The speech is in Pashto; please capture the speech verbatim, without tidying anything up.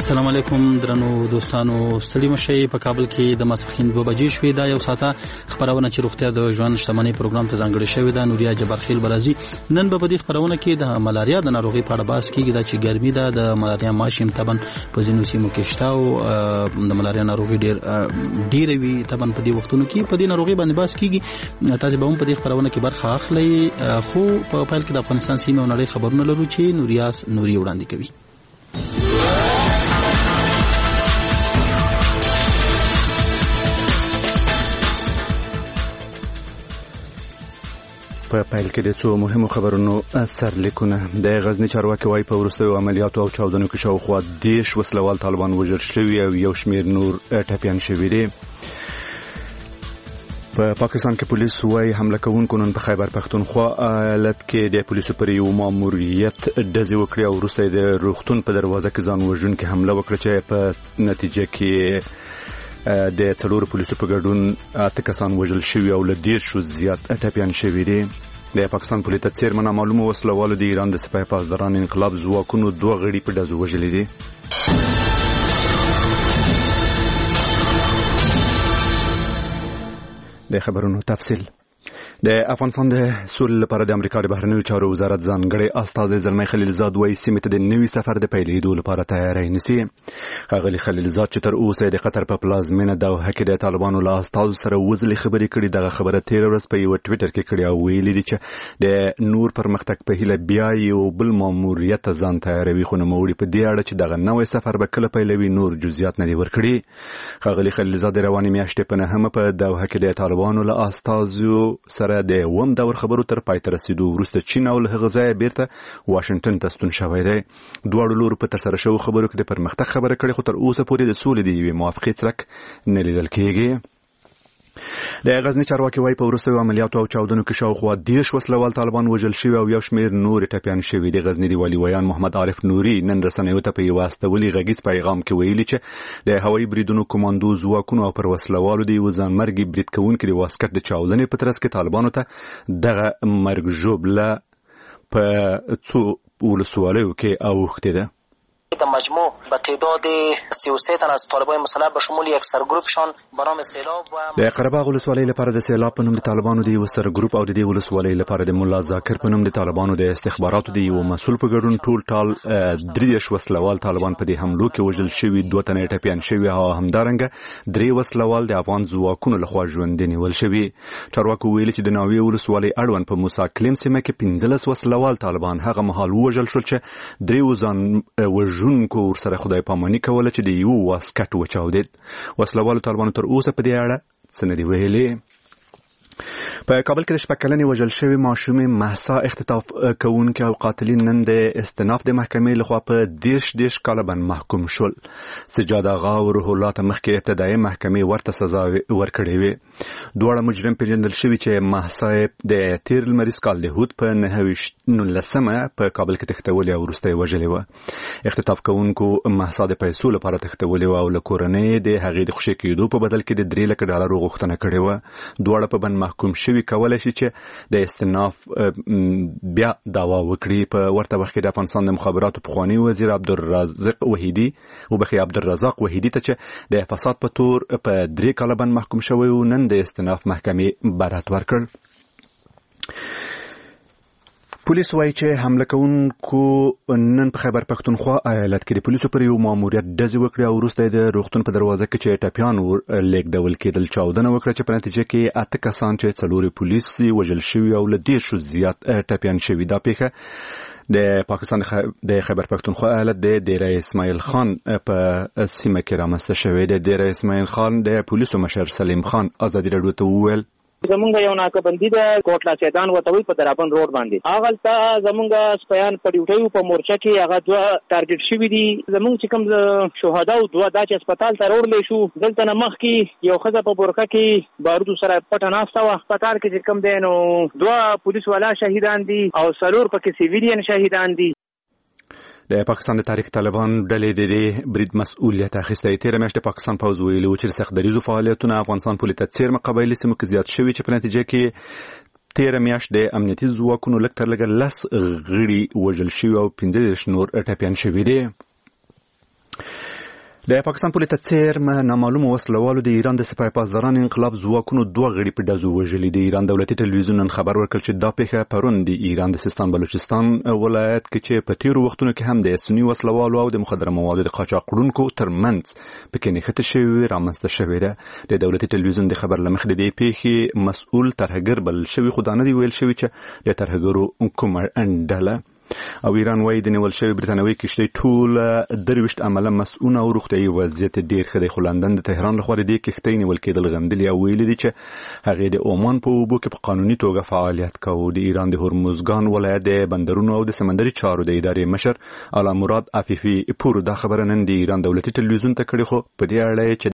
السلام علیکم درنو دوستانو، ستړي مشئ. په کابل کې د ماسپښین دوه بجې شوې ده. یو ساعته خبرونه چې روغتیا د ژوند شتمنۍ پروګرام ته ځانګړې شوې ده. نوریا جبارخیل برازي نن به په دې خبرونه کې د ملاریا د ناروغۍ په اړه بحث کیږي. دا چې ګرمي ده، د ملاریا ماشیم تبن په ځینو سیمو کې شته او د ملاریا ناروغي ډیر ډیر وی تبن په دې وختونو کې په دې ناروغي باندې بحث کیږي. تاسو به هم په دې خبرونه کې برخه اخلئ. خو په پیل کې د افغانستان سیمه او نړۍ خبرونه لرو چې نوریاس نوري وړاندې کوي. په پیل کې د څو مهمو خبرونو سرلیکونه. د غزنی چارواکي وايي په وروستیو عملیاتو او چاودنو کې شاوخوا دیش وسلوال طالبان وژل شوي او یو شمیر نور ټپیان شوي دي. په پاکستان کې پولیس وايي حمله کوونکو نن په خیبر پختونخوا ایالت کې د پولیسو پر یو ماموریت ډزې وکړې او وروسته د روغتون په دروازه کې ځان وژونکي حمله وکړه چې په نتیجه کې د څلورو پولیسو په ګډون اته کسان وژل شوي او له دیرشو زیات ټپیان شوي دي. د پاکستان پولیس څیرمن معلومه وسلوالو د ایران د سپاه پاسداران انقلاب ځواکونو دوه غړي په ډزو وژلي دي. د خبرونو تفصیل. د افغانستان د سولې لپاره د امریکا د بهرنیو چارو وزارت ځانګړی استازی زلمی خلیلزاد وايي سیمې ته د نوي سفر د پیلېدو لپاره تیاری نیسي. ښاغلي خلیلزاد چې تر اوسه د قطر په پلازمینه دوحه کې د طالبانو له استازو سره وزلې خبرې کړي، دغه خبره تېره ورځ په یوه ټویټر کې کړې او ویلي دي چې د نور پرمختګ په هیله بیا یو بل ماموریت ته ځان تیاروي، خو نوموړي په دې اړه چې دغه نوی سفر به کله پیلوي نور جزئیات نه دي ورکړي. ښاغلي خلیلزاد د روانې میاشتې په نهمه په دوحه کې د طالبانو له استازو سره د وم دور خبرو تر پای ته رسیدو وروسته چین او له هغه ځایه بیرته واشنګټن ته ستون شوی دی. دواړو لورو په ترسره شوو خبرو کې د پرمختګ خبره کړې، خو تر اوسه پورې د سولې د یوې موافقې څرک نه لیدل کېږي. د غزنی چارواکي وايي په وروستیو عملیاتو او چاودنو کې شاوخوا دیرش وسلوال طالبان وژل شوي او یو شمیر نور ټپیان شوي دي. غزنی د والي ویان محمد عارف نوري نن رسنیو ته په یوه استولي غږیز پیغام کې ویلي چې د هوایي بریدونو کماندو ځواکونو او پر وسلوالو د یوه ځانمرګي برید کوونکي د واسکټ د چاودنې په ترڅ کې طالبانو ته دغه مرګ ژوبله په څو ولسوالیو کې اوښتې ده. مجموع به تعداد سی و سه تن از طالبان مسلح به شمول یک سرگروپشان به نام سیلاب و د قره‌باغ ولسوالۍ لپاره د سیلاب په نوم د طالبانو د یو سرګروپ او د دې ولسوالۍ لپاره د مولا ذاکر په نوم د طالبانو د استخباراتو د یو مسؤل په ګډون ټول ټال درې دیرش وسلوال طالبان په دې حملو کې وژل شوي، دوه تنه ټپیان شوي او همدارنګه درې وسلوال د افغان ځواکونو لخوا ژوندي نیول شوي. چارواکو ویلي چې د ناوې ولسوالۍ اړوند په موسی کلیم سیمه کې پنځلس وسلوال طالبان هغه مهال ووژل شول چې درې ځان وژونکو ورسره خدای پاماني کوله چې د یو واسکټ وچاودید. وسلوالو طالبانو تر اوسه په دې اړه څه نه دي ویلي. په کابل کې د شپږ کلنې وژل شوې ماشومې مهسا اختطاف کوونکي او قاتلین نن د استناف د محکمې لخوا په دیرش دیرش کاله باندې محکوم شول. سجاد آغا او روح الله ته مخکې ابتدایي محکمې ورته سزا ورکړې وې. دواړه مجرم پیژندل شوي چې مهسا د تیر لمریز کال د هود په نولسمه په کابل کې تښتولې او وروسته یې وژلې وه. اختطاف کوونکو مهسا د پیسو لپاره تښتولې وه او له کورنۍ د هغې د خوشي کېدو په بدل کې د درې لکه ډالرو غوښتنه کړې وه. دواړه په بند محکوم شوي کولای شي چې د استناف بیا دعوا وکړي. په ورته وخت کې د افغانستان د مخابراتو پخوانی وزیر عبدالرزاق وحیدی او بخي عبدالرزاق وحیدی ته چې د فساد په تور په درې کاله باندې محکوم شوی او نن د استناف محکمې برات ورکړ. پولیس وايي چې حمله کوونکو نن په خیبر پختونخوا ایالت کې د پولیسو پر یو ماموریت ډزې وکړې او وروسته د روغتون په دروازه کې چې ټپیان لیږدول کېدل چاودنه وکړه چې په نتیجه کې اته کسان چې څلور پولیس وژل شوي او له دیرشو زیات ټپیان شوي. دا پیښه د پاکستان د خیبر پختونخوا ایالت د ډیره اسماعیل خان په سیمه کې رامنځته شوې ده. ډیره اسماعیل خان د پولیسو مشر سلیم خان ازادي راډیو ته وویل زمونږ یو ناکبندي ده کوټلا سیدان وتوي په درابن روډ باندې هغه ته زمونږ سپیان په ډیوټي په مورچه کې هغه دوه ټارګټ شوي دي. زمونږ چې کوم شهدا او دوه دا چې هسپتال ته وړل شو دلته نه مخ کې یو ښځه په بورکه کې بارودو سره پټه ناسته وه. هسپتال کې چې کوم دی نو دوه پولیس والا شهیدان دي او څلور پکې سیویلین شهیدان دي. د پاکستان د تاریخ طالبان ډلې د دې برید مسؤلیت اخیستی. تېره میاشت د پاکستان پوځ ویلي و چې سختدریزو فعالیتونه افغانستان پولې ته څیرمه قبایلي سیمو کې زیات شوي چې په نتیجه کې تېره میاشت د امنیتي ځواکونو لږ تر لږه لس غړي وژل شوي او پنځه دېرش نور ټپیان شوي دي. د پاکستان پولیس څیر نامعلومه وسلوالو د ایران د سپاه پاسداران انقلاب ځواکونو دوه غړي په ډزو وژلي. د ایران دولتي ټلویزیون نن خبر ورکړ چې دا پیښه پرون د ایران د سیستان بلوچستان ولایت کې چې په تیرو وختونو کې هم د سنی وسلوالو او د مخدره موادو د قاچاقونکو ترمنځ پکې نښته شوې رامنځته شوې ده. د دولتي ټلویزیون د خبر لمخې د دې پیښې مسؤل ترهګر بل شوی خو دا نه دی ویل شوی چې د ترهګرو کومه ډله. او ایران وايي د نیول شوی برتانوي کشتۍ ټول درویشت عمله مسؤل او روغتیايي وضعیت ډیر ښه دی. خو لندن د تهران لخوا د دې کښتۍ نیول کېدل غندلي او ویلي دي چې هغې د عمان په اوبو کې په قانوني توګه فعالیت کوي. د ایران د هرمزګان ولایت د بندرونو او د سمندري چارو د ادارې مشر اعلی مراد عفیفي پور دا خبره نن د ایران دولتي ټلویزیون ته کړې، خو په دې اړه چې